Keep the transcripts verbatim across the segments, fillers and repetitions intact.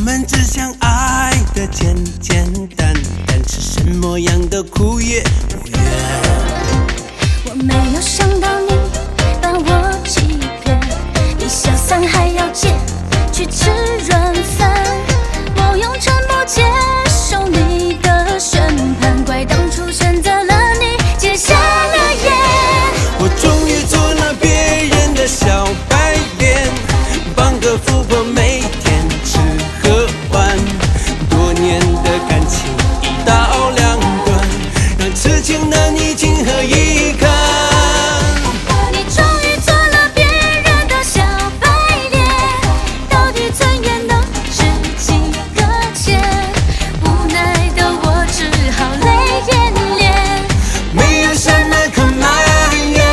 们只想爱的简简单单，吃什么样的苦也不愿。 我没有想到你把我欺骗，你小三还要借去吃软饭，我用沉默接受你的宣判，怪当初选择了你，结下了言。 我终于做了别人的小白脸，帮个富婆每天吃喝玩，多年的感情一刀两断，让痴情的你情何以堪？ 你终于做了别人的小白脸，到底尊严能值几个钱？无奈的我只好泪眼连， 没有什么可埋怨。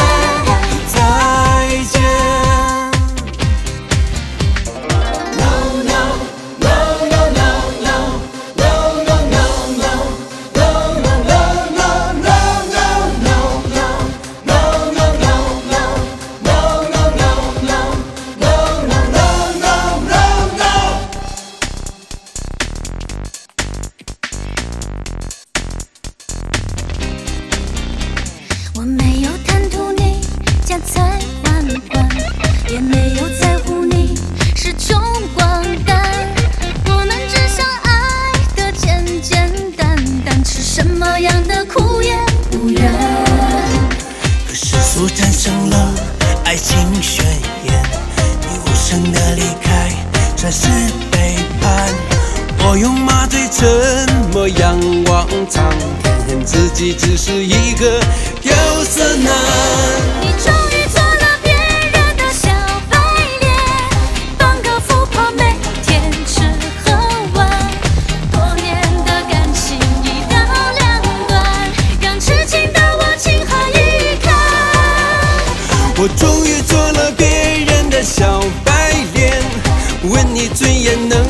再见。No no no no no no no no no no no no no no no 我没有贪图你家财万贯，也没有在乎你是穷光蛋，我们只想爱的简简单单，吃什么样的苦也不愿。 可世俗产生了爱情宣言，你无声的离开，算是背叛。我用麻醉沉默仰望苍天，恨自己只是一个丢色男。 你终于做了别人的小白脸，帮个富婆每天吃喝玩，多年的感情一刀两断，让痴情的我情何以堪？ 我终于做了别人的小白脸，问你尊严能